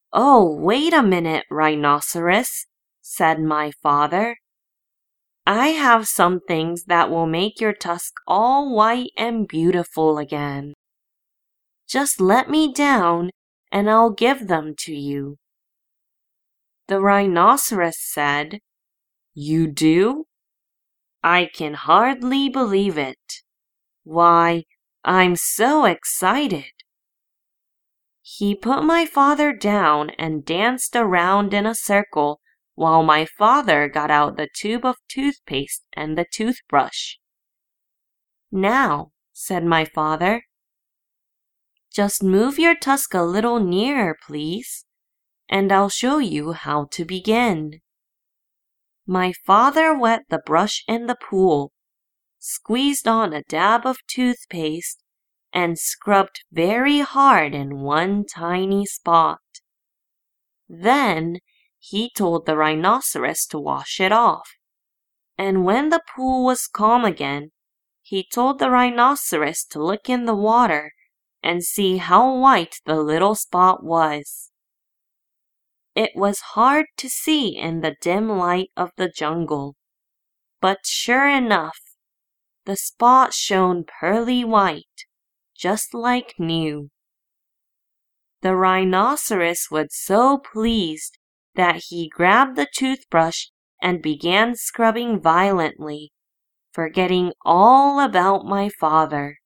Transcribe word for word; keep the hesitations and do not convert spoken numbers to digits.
"Oh, wait a minute, Rhinoceros," said my father. "I have some things that will make your tusk all white and beautiful again. Just let me down and I'll give them to you." The Rhinoceros said, "You do? I can hardly believe it. Why, I'm so excited." He put my father down and danced around in a circle while my father got out the tube of toothpaste and the toothbrush. "Now," said my father, "just move your tusk a little nearer, please, and I'll show you how to begin." My father wet the brush in the pool, squeezed on a dab of toothpaste, and scrubbed very hard in one tiny spot. Then he told the Rhinoceros to wash it off, and when the pool was calm again, he told the Rhinoceros to look in the water and see how white the little spot was. It was hard to see in the dim light of the jungle, but sure enough, the spot shone pearly white, just like new. The Rhinoceros was so pleased that he grabbed the toothbrush and began scrubbing violently, forgetting all about my father.